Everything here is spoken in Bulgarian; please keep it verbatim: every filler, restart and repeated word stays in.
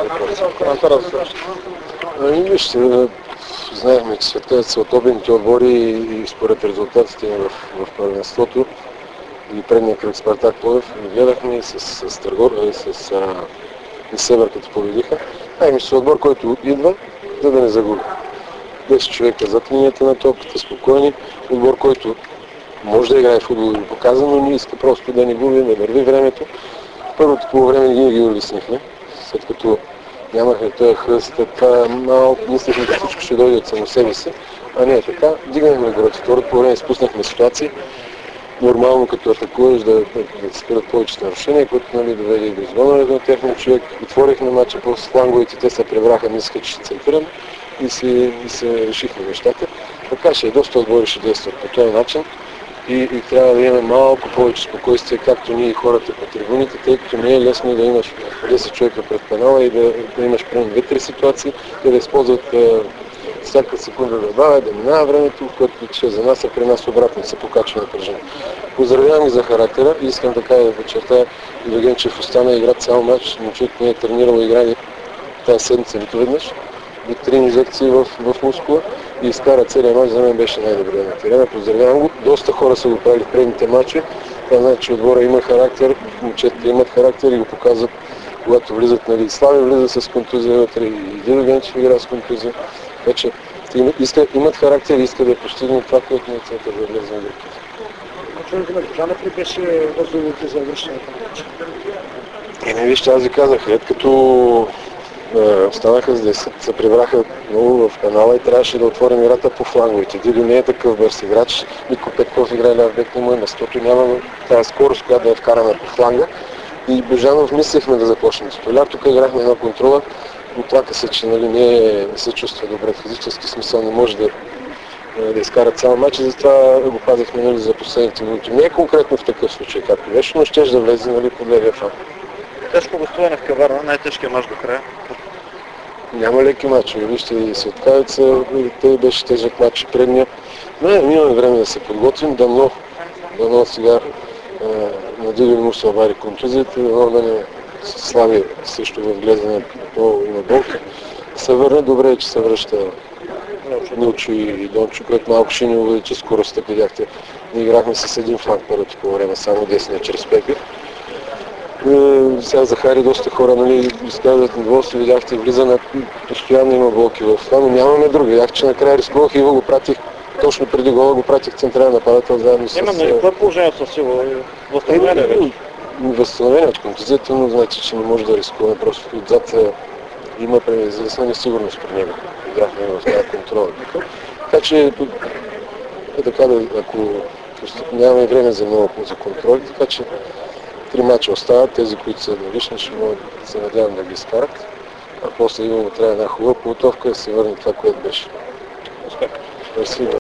въпроси. Коментара за следващото. Ами, вижте, знаехме, че светът са от обедните отбори и според резултатите в, в първенството и предния кръг Спартак Пловдив гледахме и с, с, Търгор, и с а, и Север, като победиха. Знаехме, че са отбор, който идва, за да не загуби. десет човека зад линията на топката, спокойни. Отбор, който може да играе в футбол и го показа, но не иска просто да не губи, да върви времето. Първото по време ние ги улеснихме, след като нямахме този хръст, това малко мислехме, че всичко ще дойде от само себе си, а не е така. Дигнахме гората. Второто по време изпуснахме ситуации, нормално като атакуваш да, да, да се спират повече нарушения, които нали, доведе и до изгонването на техния човек. Отворихме матча по фланговете, те се пребраха, мислеха, че ще центрирам и се, и се решихме нещата. Така ще и доста отбори ще действат по този начин. И, и трябва да имаме малко повече спокойствие, както ние и хората по трибуните, тъй като не е лесно да имаш десет човека пред пенала и да, да имаш примерно две-три ситуации, да, да използват е, всяка секунда да бавя, да минава времето, което че за нас, а при нас обратно се покачва напрежение. Поздравявам ги за характера и искам така да подчертая и Догенчев остана и игра цял матч, но човек не е тренирал играли тази седмица нито веднъж. Три инжекции в, в мускула и изкара целият мач, за мен беше най-добрият на терена. Поздравявам го. Доста хора са го правили в предните матчи. Това значи, че отбора има характер, момчетите имат характер и го показват, когато влизат. Нали, Слави влиза с контузия вътре и Дидо Генчев игра с контузия. Вече иска, имат характер и искат да постигнат това, което не целта да влезе на групата. Човек на Божанов ли беше възможното за връщането на матча? Еми, вижте, аз ви казах, след като останаха с десет, се прибраха много в канала и трябваше да отворим играта по фланговете. Дидо не е такъв бърз играч, Нико Петков играе ляв бек, не му е местото, няма тази скорост, която да я вкараме по фланга. И Божанов мислехме да започнем Столяр, тук играхме една контрола, оплака се, че нали, не, не се чувства добре в физически смисъл, не може да, да изкара цял матч и затова го пазихме нали, за последните минути. Не е конкретно в такъв случай, както беше, но щеш да влезе нали, под левия фланг. Тежко гостуване в Каварна, най-тежкият мач до края. Няма леки матчове. Вижте и Светкавица, те беше тежък матч предния. Но имаме време да се подготвим. Дано, дано сега на Дидо не му се обади контузията, дано да не слави също в гледане по на болка. Се върне, добре е, че се връща Милчо и Дончо, което малко ще ни увеличи скоростта, видяхте. Ние играхме с един фланг първото по време, само десния чрез Пепи. Сега Захари доста хора нали, изказват недоволство, видяхте, влиза на постоянно има блоки в това, но нямаме други. Видях, че накрая рискувах и го пратих, точно преди гола го пратих централен нападател заедно с... Именно и това положение със сила? Възстановение вече? Възстановение от контузията, но значи, че не може да рискуваме. Просто отзад има известна несигурност при него. Играхме в тази контрола. Така че е така да, ако нямаме време за много за контрол, така че три мача остават, тези, които са налични, ще могат да се надявам да ги изкарат. А после имаме трябва една хубава подготовка да се върне това, което беше. Успех! Мерси.